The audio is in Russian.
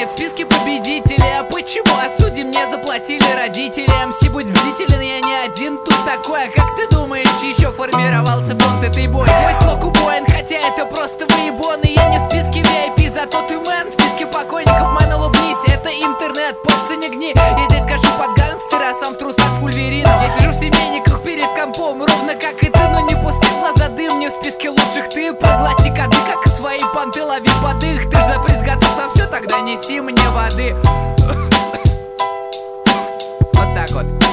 нет в списке победителей. А почему? А судьи мне заплатили родители. МС, будь бдителен, я не один тут такой. А как ты думаешь, еще формировался фонд этой бой? Мой слог убоен, хотя это просто выебон. И я не в списке VIP, зато ты мэн. В списке покойников, мэн, улыбнись. Это интернет, пальцы не гни. Я здесь скажу под гангстера, сам в трусах с Вульверином. Я сижу в семейниках перед компом, ровно как и ты, но не пусти глаза дым. Не в списке лучших ты, проглоти коды, как и свои понты, лови подых. Ты же за приз готов на все, тогда неси мне воды. Вот так вот.